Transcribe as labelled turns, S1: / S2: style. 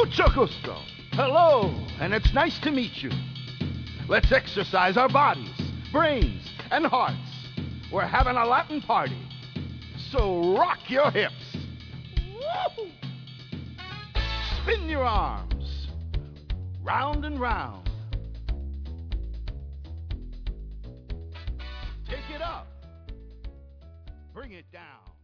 S1: Mucho gusto. Hello, and it's nice to meet you. Let's exercise our bodies, brains, and hearts. We're having a Latin party. So rock your hips. Woo! Spin your arms. Round and round. Take it up. Bring it down.